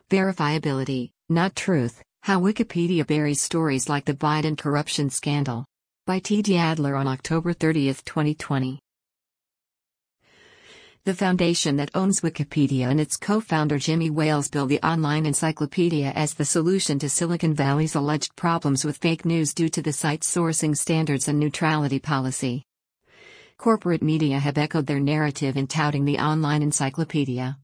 Verifiability, not truth, how Wikipedia buries stories like the Biden corruption scandal. By T.D. Adler on October 30, 2020. The foundation that owns Wikipedia and its co-founder Jimmy Wales built the online encyclopedia as the solution to Silicon Valley's alleged problems with fake news due to the site's sourcing standards and neutrality policy. Corporate media have echoed their narrative in touting the online encyclopedia.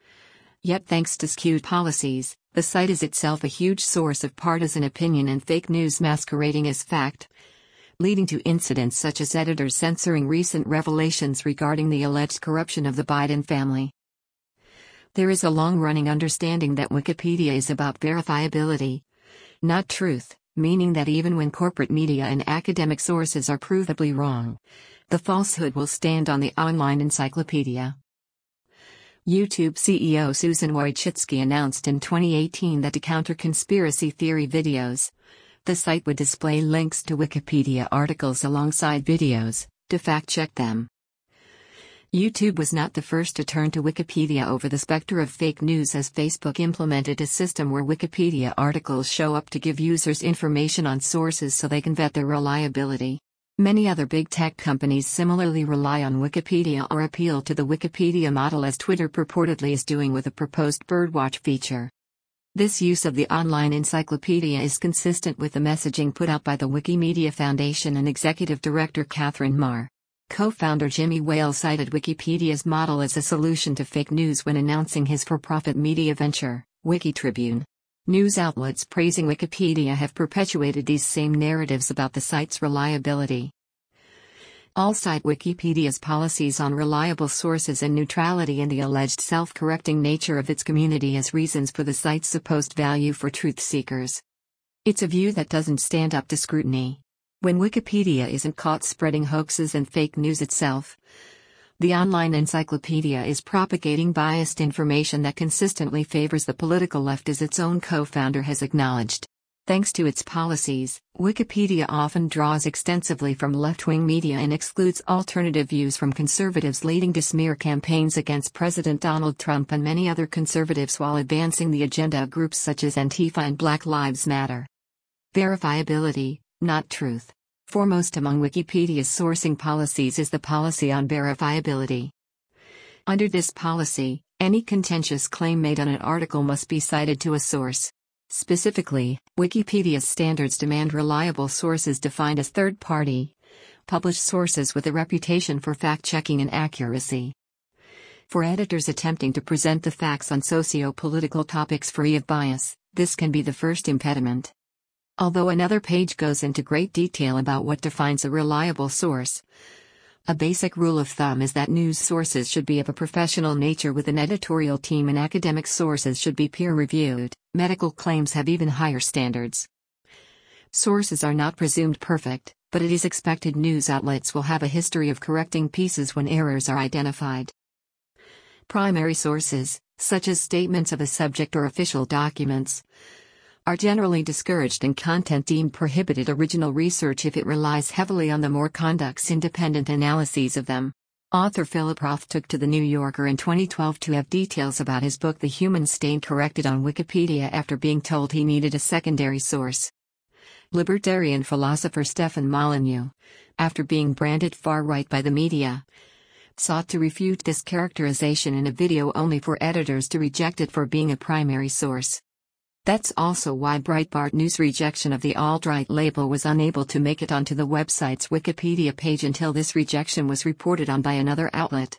Yet thanks to skewed policies, the site is itself a huge source of partisan opinion and fake news masquerading as fact, leading to incidents such as editors censoring recent revelations regarding the alleged corruption of the Biden family. There is a long-running understanding that Wikipedia is about verifiability, not truth, meaning that even when corporate media and academic sources are provably wrong, the falsehood will stand on the online encyclopedia. YouTube CEO Susan Wojcicki announced in 2018 that to counter conspiracy theory videos, the site would display links to Wikipedia articles alongside videos, to fact-check them. YouTube was not the first to turn to Wikipedia over the specter of fake news, as Facebook implemented a system where Wikipedia articles show up to give users information on sources so they can vet their reliability. Many other big tech companies similarly rely on Wikipedia or appeal to the Wikipedia model, as Twitter purportedly is doing with a proposed birdwatch feature. This use of the online encyclopedia is consistent with the messaging put out by the Wikimedia Foundation and Executive Director Catherine Maher. Co-founder Jimmy Wales cited Wikipedia's model as a solution to fake news when announcing his for-profit media venture, WikiTribune. News outlets praising Wikipedia have perpetuated these same narratives about the site's reliability. All cite Wikipedia's policies on reliable sources and neutrality and the alleged self-correcting nature of its community as reasons for the site's supposed value for truth seekers. It's a view that doesn't stand up to scrutiny. When Wikipedia isn't caught spreading hoaxes and fake news itself, the online encyclopedia is propagating biased information that consistently favors the political left, as its own co-founder has acknowledged. Thanks to its policies, Wikipedia often draws extensively from left-wing media and excludes alternative views from conservatives, leading to smear campaigns against President Donald Trump and many other conservatives while advancing the agenda of groups such as Antifa and Black Lives Matter. Verifiability, not truth. Foremost among Wikipedia's sourcing policies is the policy on verifiability. Under this policy, any contentious claim made on an article must be cited to a source. Specifically, Wikipedia's standards demand reliable sources defined as third-party, published sources with a reputation for fact-checking and accuracy. For editors attempting to present the facts on socio-political topics free of bias, this can be the first impediment. Although another page goes into great detail about what defines a reliable source, a basic rule of thumb is that news sources should be of a professional nature with an editorial team, and academic sources should be peer-reviewed. Medical claims have even higher standards. Sources are not presumed perfect, but it is expected news outlets will have a history of correcting pieces when errors are identified. Primary sources, such as statements of a subject or official documents, are generally discouraged, and content deemed prohibited original research if it relies heavily on them or conducts independent analyses of them. Author Philip Roth took to The New Yorker in 2012 to have details about his book The Human Stain corrected on Wikipedia after being told he needed a secondary source. Libertarian philosopher Stefan Molyneux, after being branded far-right by the media, sought to refute this characterization in a video only for editors to reject it for being a primary source. That's also why Breitbart News' rejection of the alt-right label was unable to make it onto the website's Wikipedia page until this rejection was reported on by another outlet.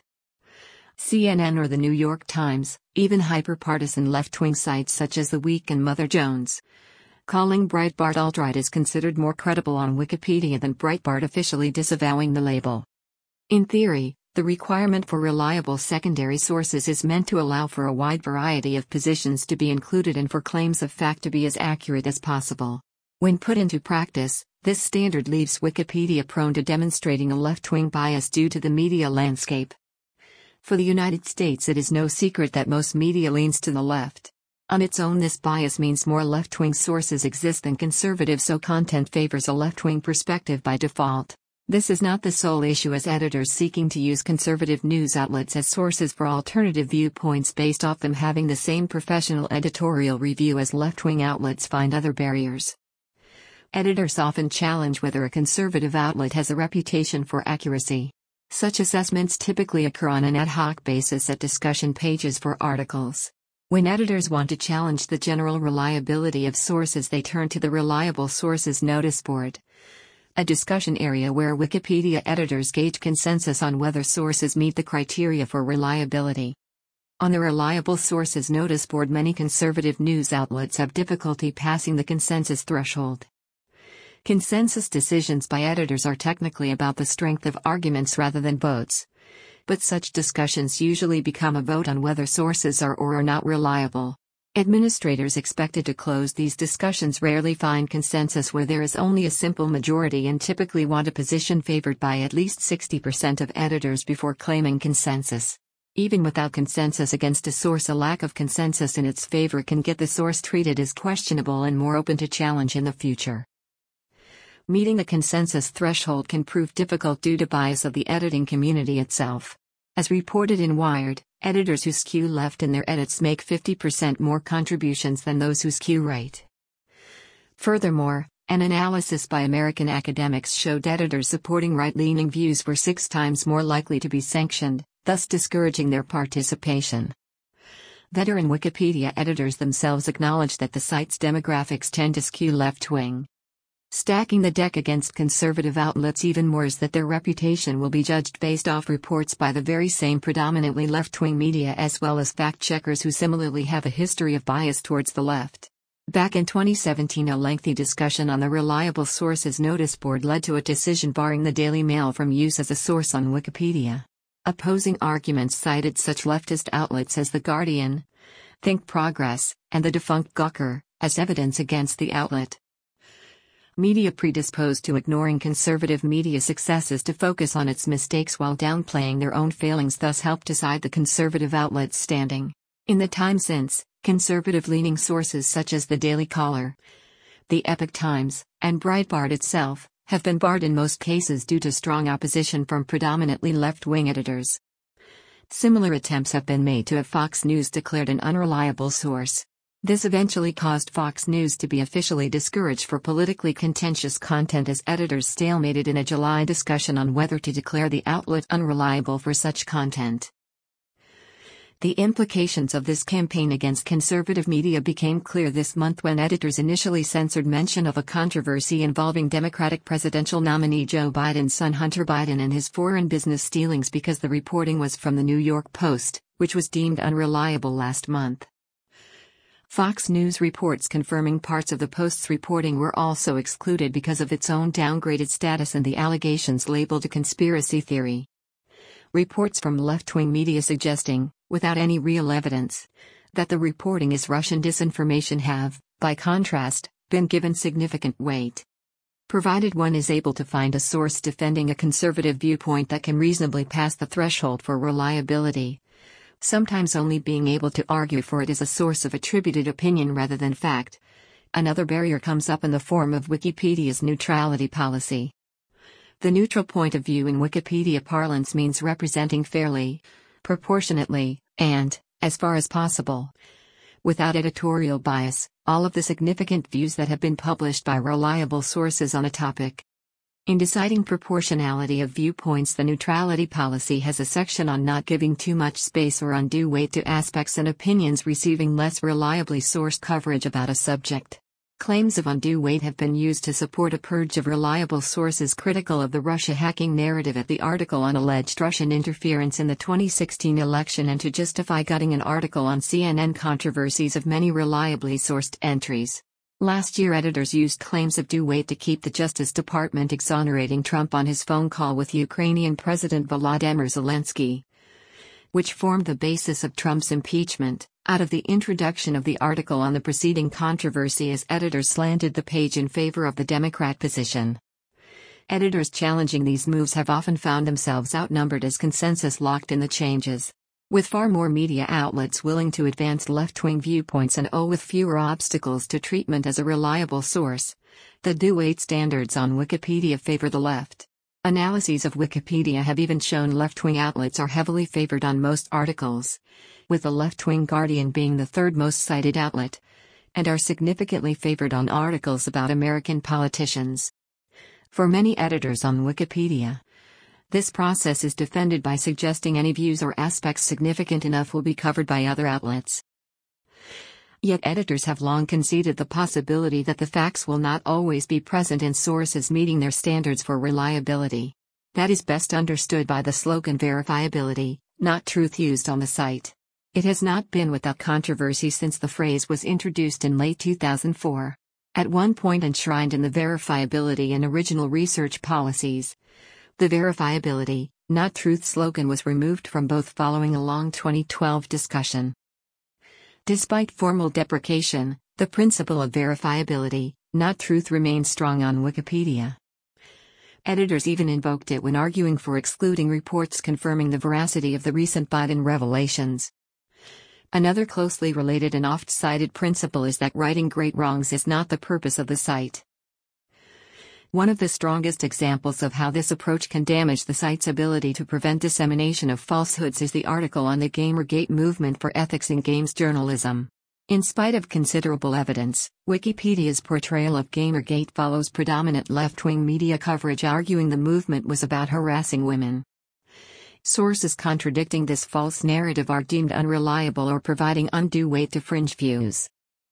CNN or the New York Times, even hyper-partisan left-wing sites such as The Week and Mother Jones. Calling Breitbart alt-right is considered more credible on Wikipedia than Breitbart officially disavowing the label. In theory, the requirement for reliable secondary sources is meant to allow for a wide variety of positions to be included and for claims of fact to be as accurate as possible. When put into practice, this standard leaves Wikipedia prone to demonstrating a left-wing bias due to the media landscape. For the United States, it is no secret that most media leans to the left. On its own, this bias means more left-wing sources exist than conservative, so content favors a left-wing perspective by default. This is not the sole issue, as editors seeking to use conservative news outlets as sources for alternative viewpoints based off them having the same professional editorial review as left-wing outlets find other barriers. Editors often challenge whether a conservative outlet has a reputation for accuracy. Such assessments typically occur on an ad hoc basis at discussion pages for articles. When editors want to challenge the general reliability of sources, they turn to the Reliable Sources Notice Board, a discussion area where Wikipedia editors gauge consensus on whether sources meet the criteria for reliability. On the Reliable Sources Notice Board, many conservative news outlets have difficulty passing the consensus threshold. Consensus decisions by editors are technically about the strength of arguments rather than votes, but such discussions usually become a vote on whether sources are or are not reliable. Administrators expected to close these discussions rarely find consensus where there is only a simple majority and typically want a position favored by at least 60% of editors before claiming consensus. Even without consensus against a source, a lack of consensus in its favor can get the source treated as questionable and more open to challenge in the future. Meeting the consensus threshold can prove difficult due to bias of the editing community itself. As reported in Wired, editors who skew left in their edits make 50% more contributions than those who skew right. Furthermore, an analysis by American academics showed editors supporting right-leaning views were 6 times more likely to be sanctioned, thus discouraging their participation. Veteran Wikipedia editors themselves acknowledge that the site's demographics tend to skew left-wing. Stacking the deck against conservative outlets even more is that their reputation will be judged based off reports by the very same predominantly left-wing media as well as fact-checkers who similarly have a history of bias towards the left. Back in 2017, a lengthy discussion on the Reliable Sources Notice Board led to a decision barring the Daily Mail from use as a source on Wikipedia. Opposing arguments cited such leftist outlets as The Guardian, Think Progress, and the defunct Gawker as evidence against the outlet. Media predisposed to ignoring conservative media successes to focus on its mistakes while downplaying their own failings thus helped decide the conservative outlet's standing. In the time since, conservative-leaning sources such as the Daily Caller, the Epoch Times, and Breitbart itself have been barred in most cases due to strong opposition from predominantly left-wing editors. Similar attempts have been made to have Fox News declared an unreliable source. This eventually caused Fox News to be officially discouraged for politically contentious content as editors stalemated in a July discussion on whether to declare the outlet unreliable for such content. The implications of this campaign against conservative media became clear this month when editors initially censored mention of a controversy involving Democratic presidential nominee Joe Biden's son Hunter Biden and his foreign business dealings because the reporting was from the New York Post, which was deemed unreliable last month. Fox News reports confirming parts of the Post's reporting were also excluded because of its own downgraded status and the allegations labeled a conspiracy theory. Reports from left-wing media suggesting, without any real evidence, that the reporting is Russian disinformation have, by contrast, been given significant weight. Provided one is able to find a source defending a conservative viewpoint that can reasonably pass the threshold for reliability, sometimes only being able to argue for it as a source of attributed opinion rather than fact, another barrier comes up in the form of Wikipedia's neutrality policy. The neutral point of view in Wikipedia parlance means representing fairly, proportionately, and, as far as possible, without editorial bias, all of the significant views that have been published by reliable sources on a topic. In deciding proportionality of viewpoints, the neutrality policy has a section on not giving too much space or undue weight to aspects and opinions receiving less reliably sourced coverage about a subject. Claims of undue weight have been used to support a purge of reliable sources critical of the Russia hacking narrative at the article on alleged Russian interference in the 2016 election and to justify gutting an article on CNN controversies of many reliably sourced entries. Last year, editors used claims of due weight to keep the Justice Department exonerating Trump on his phone call with Ukrainian President Volodymyr Zelensky, which formed the basis of Trump's impeachment, out of the introduction of the article on the preceding controversy as editors slanted the page in favor of the Democrat position. Editors challenging these moves have often found themselves outnumbered as consensus locked in the changes. With far more media outlets willing to advance left-wing viewpoints and with fewer obstacles to treatment as a reliable source, the due weight standards on Wikipedia favor the left. Analyses of Wikipedia have even shown left-wing outlets are heavily favored on most articles, with the left-wing Guardian being the third most cited outlet, and are significantly favored on articles about American politicians. For many editors on Wikipedia, this process is defended by suggesting any views or aspects significant enough will be covered by other outlets. Yet editors have long conceded the possibility that the facts will not always be present in sources meeting their standards for reliability. That is best understood by the slogan verifiability, not truth, used on the site. It has not been without controversy since the phrase was introduced in late 2004. At one point enshrined in the verifiability and original research policies, the verifiability, not truth slogan was removed from both following a long 2012 discussion. Despite formal deprecation, the principle of verifiability, not truth, remains strong on Wikipedia. Editors even invoked it when arguing for excluding reports confirming the veracity of the recent Biden revelations. Another closely related and oft-cited principle is that righting great wrongs is not the purpose of the site. One of the strongest examples of how this approach can damage the site's ability to prevent dissemination of falsehoods is the article on the Gamergate movement for ethics in games journalism. In spite of considerable evidence, Wikipedia's portrayal of Gamergate follows predominant left-wing media coverage arguing the movement was about harassing women. Sources contradicting this false narrative are deemed unreliable or providing undue weight to fringe views.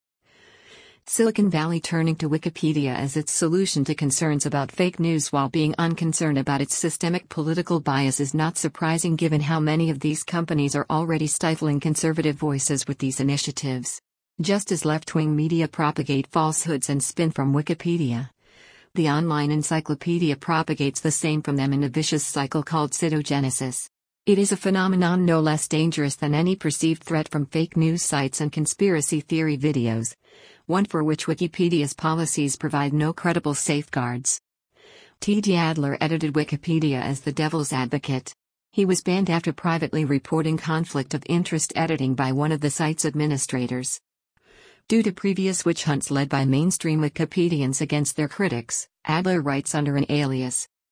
Silicon Valley turning to Wikipedia as its solution to concerns about fake news while being unconcerned about its systemic political bias is not surprising given how many of these companies are already stifling conservative voices with these initiatives. Just as left-wing media propagate falsehoods and spin from Wikipedia, the online encyclopedia propagates the same from them in a vicious cycle called pseudogenesis. It is a phenomenon no less dangerous than any perceived threat from fake news sites and conspiracy theory videos, one for which Wikipedia's policies provide no credible safeguards. T.D. Adler edited Wikipedia as the devil's advocate. He was banned after privately reporting conflict of interest editing by one of the site's administrators. Due to previous witch hunts led by mainstream Wikipedians against their critics, Adler writes under an alias,